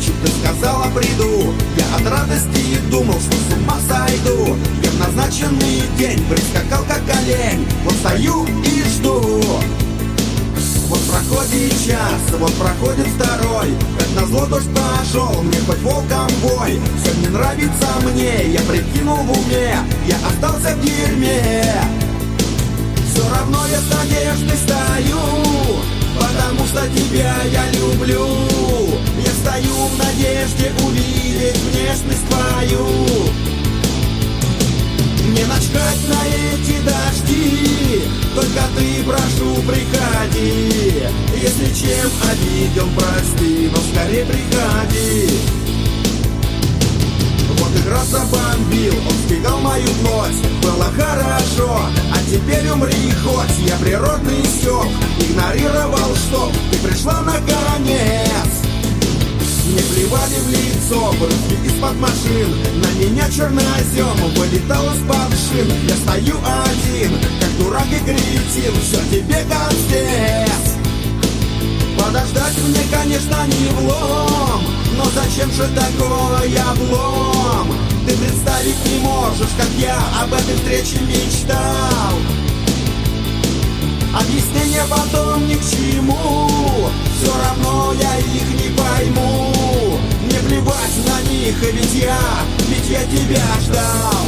встречу, ты сказала приду. Я от радости думал, что с ума сойду. Я в назначенный день прискакал как олень. Вот стою и жду. Вот проходит час, вот проходит второй. Как назло дождь пошел, мне хоть волком бой. Все не нравится мне, я прикинул в уме. Я остался в дерьме. Все равно я с надеждой стою, потому что тебя я люблю. Я стою в надежде увидеть внешность твою. Не начхать на эти дожди, только ты, прошу, приходи. Если чем обидел, прости, но скорее приходи. Вот игра забомбил, он сбегал мою плоть. Было хорошо, а теперь умри хоть. Я природный стёб, игнорировал, что ты пришла наконец. Мне плевали в лицо брызги из-под машин. На меня чернозем вылетал из-под шин. Я стою один, как дурак и кретин. Все тебе конец. Подождать мне, конечно, не влом, но зачем же такой облом? Ты представить не можешь, как я об этой встрече мечтал. Объяснения потом ни к чему, все равно я их не пойму. Мне плевать на них, ведь я тебя ждал.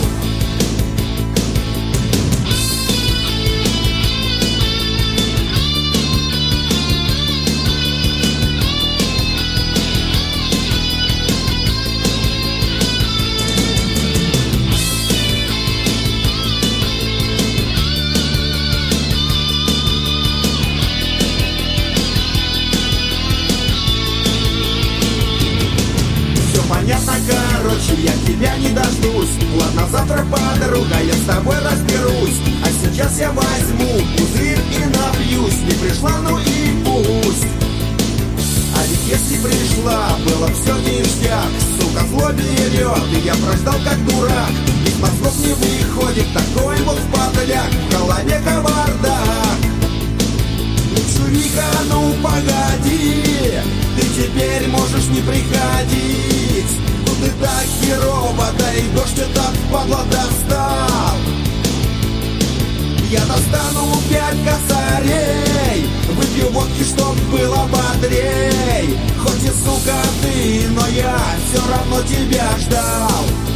Понятно, короче, я тебя не дождусь. Ладно, завтра, подруга, я с тобой разберусь. А сейчас я возьму пузырь и напьюсь. Не пришла, ну и пусть. А ведь если пришла, было все ништяк. Сука, зло берет, и я прождал как дурак. Ведь мозгов не выходит такой вот подляк. В голове кавардак. Чурика, ну погоди, ты теперь можешь не приходить. Тут и так херово, да и дождь этот падла достал. Я достану 5 косарей, выпью водки, чтоб было бодрей. Хоть и сука ты, но я все равно тебя ждал.